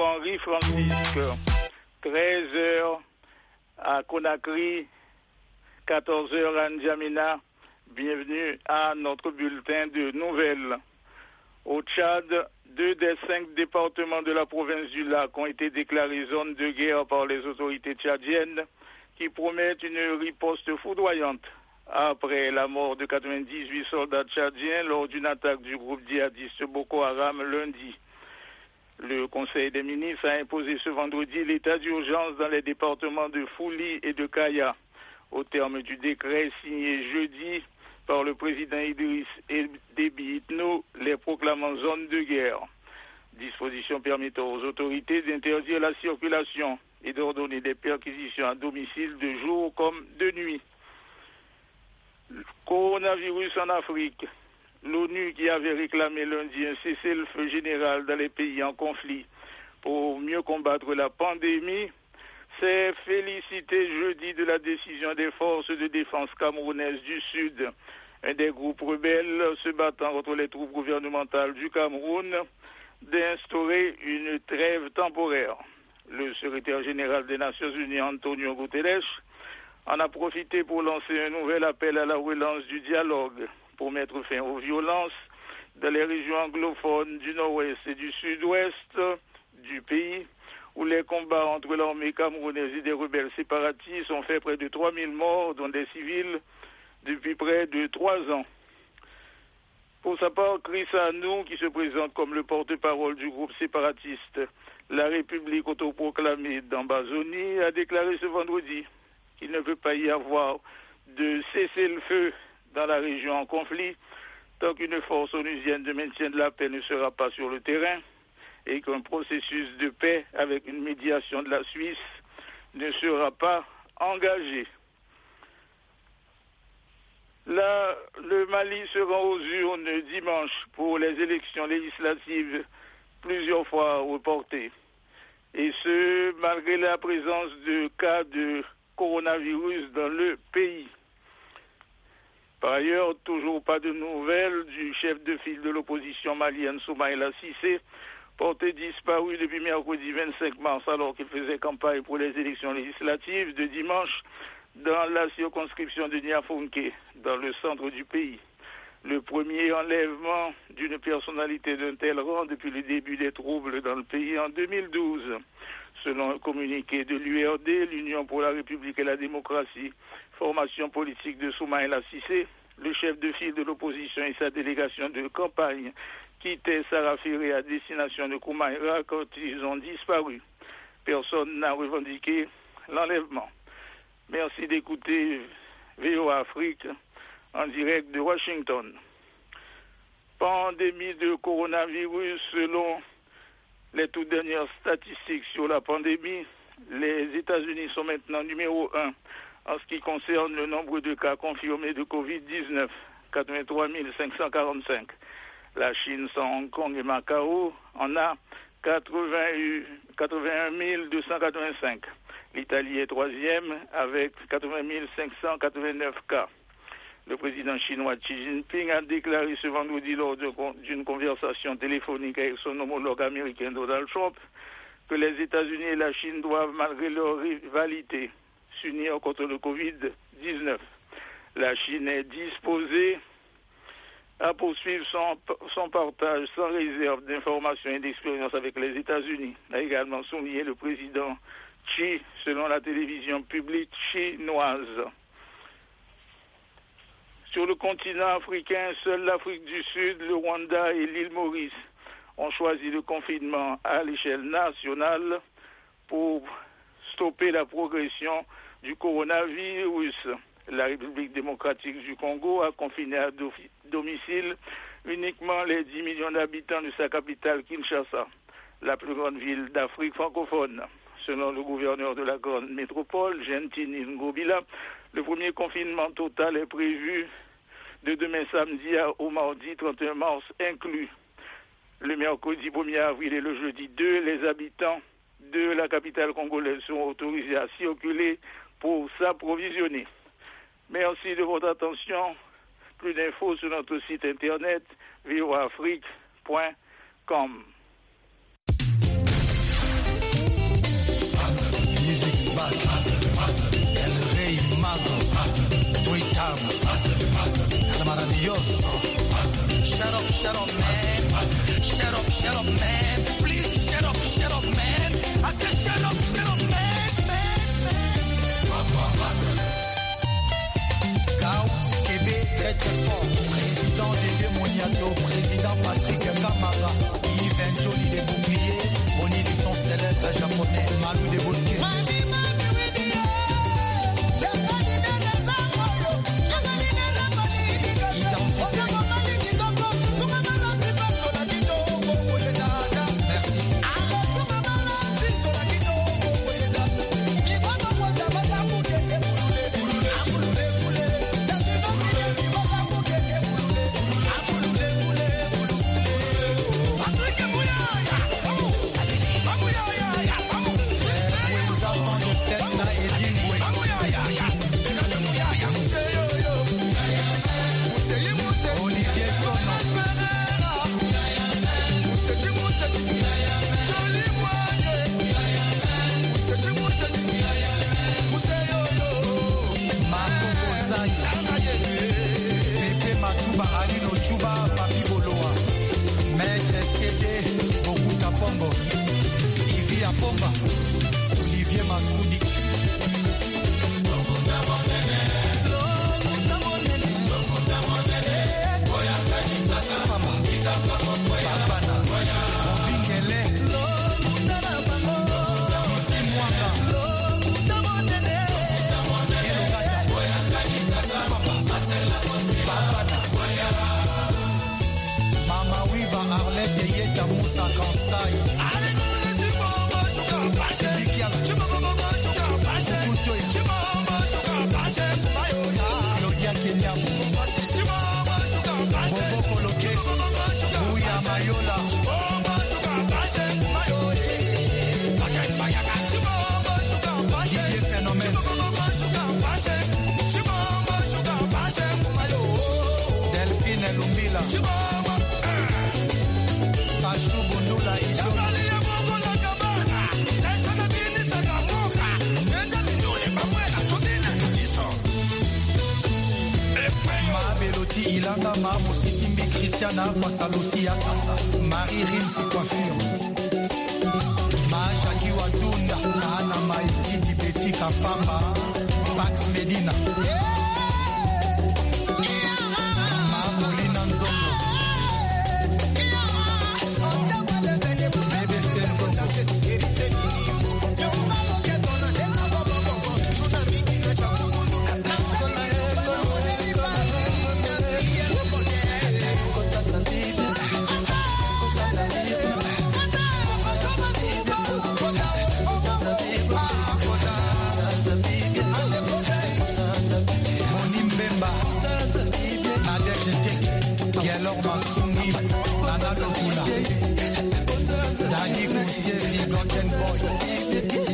Henri-Francisque, 13h à Conakry, 14h à N'Djamena. Bienvenue à notre bulletin de nouvelles. Au Tchad, 2 des 5 départements de la province du Lac ont été déclarés zone de guerre par les autorités tchadiennes qui promettent une riposte foudroyante après la mort de 98 soldats tchadiens lors d'une attaque du groupe djihadiste Boko Haram lundi. Le Conseil des ministres a imposé ce vendredi l'état d'urgence dans les départements de Fouli et de Kaya, au terme du décret signé jeudi par le président Idriss Déby Itno, les proclamant zone de guerre. Disposition permettant aux autorités d'interdire la circulation et d'ordonner des perquisitions à domicile de jour comme de nuit. Coronavirus en Afrique. L'ONU, qui avait réclamé lundi un cessez-le-feu général dans les pays en conflit pour mieux combattre la pandémie, s'est félicité jeudi de la décision des forces de défense camerounaises du Sud, un des groupes rebelles se battant contre les troupes gouvernementales du Cameroun, d'instaurer une trêve temporaire. Le secrétaire général des Nations Unies, Antonio Guterres, en a profité pour lancer un nouvel appel à la relance du dialogue pour mettre fin aux violences dans les régions anglophones du nord-ouest et du sud-ouest du pays, où les combats entre l'armée camerounaise et des rebelles séparatistes ont fait près de 3000 morts, dont des civils, depuis près de 3 ans. Pour sa part, Chris Anou, qui se présente comme le porte-parole du groupe séparatiste La République autoproclamée d'Ambazonie, a déclaré ce vendredi qu'il ne peut pas y avoir de cessez-le-feu dans la région en conflit tant qu'une force onusienne de maintien de la paix ne sera pas sur le terrain et qu'un processus de paix avec une médiation de la Suisse ne sera pas engagé. Là, le Mali se rend aux urnes dimanche pour les élections législatives plusieurs fois reportées. Et ce, malgré la présence de cas de coronavirus dans le pays. Par ailleurs, toujours pas de nouvelles du chef de file de l'opposition malienne Soumaïla Cissé, porté disparu depuis mercredi 25 mars alors qu'il faisait campagne pour les élections législatives de dimanche dans la circonscription de Niafonké, dans le centre du pays. Le premier enlèvement d'une personnalité d'un tel rang depuis le début des troubles dans le pays en 2012. Selon un communiqué de l'URD, l'Union pour la République et la démocratie, formation politique de Soumaïla Cissé, le chef de file de l'opposition et sa délégation de campagne quittaient Sarafiré à destination de Koumaïra quand ils ont disparu. Personne n'a revendiqué l'enlèvement. Merci d'écouter VOA Afrique en direct de Washington. Pandémie de coronavirus. Selon les toutes dernières statistiques sur la pandémie, les États-Unis sont maintenant numéro 1 en ce qui concerne le nombre de cas confirmés de Covid-19, 83 545. La Chine, sans Hong Kong et Macao, en a 81 285. L'Italie est troisième avec 80 589 cas. Le président chinois Xi Jinping a déclaré ce vendredi lors d'une conversation téléphonique avec son homologue américain Donald Trump que les États-Unis et la Chine doivent, malgré leur rivalité, s'unir contre le Covid-19. La Chine est disposée à poursuivre son partage sans réserve d'informations et d'expérience avec les États-Unis, a également souligné le président Xi, selon la télévision publique chinoise. Sur le continent africain, seule l'Afrique du Sud, le Rwanda et l'île Maurice ont choisi le confinement à l'échelle nationale pour stopper la progression du coronavirus. La République démocratique du Congo a confiné à domicile uniquement les 10 millions d'habitants de sa capitale Kinshasa, la plus grande ville d'Afrique francophone. Selon le gouverneur de la grande métropole, Gentini Ngobila, le premier confinement total est prévu de demain samedi au mardi 31 mars inclus. Le mercredi 1er avril et le jeudi 2, les habitants de la capitale congolaise sont autorisés à circuler pour s'approvisionner. Merci de votre attention. Plus d'infos sur notre site internet voaafrique.com. Carlos. Shut up, man. Shut up, man. Please shut up, man. I said shut up, man. Gao, Québec, très très fort. Président Dédé Moniato, président Patrick Kamara, Yves Jolie des boucliers, Moni du son célèbre japonais, Malou des Bosquets. Olivier Massoudi. Mama Wiva Arlette Yeta Moussa Kansai. Delphine Lumbila. Ilanga Mamo Sisimbi Christiana Kwasalusi Asasa Marie Rimsi Coiffure Majaki Wadunda Ana Maititi Petit Kapamba Pax Medina Mabolina Nzongo Bebe Senzondo alors Massoumi, Nana Lokula, Dani Moussier, Golden Boy.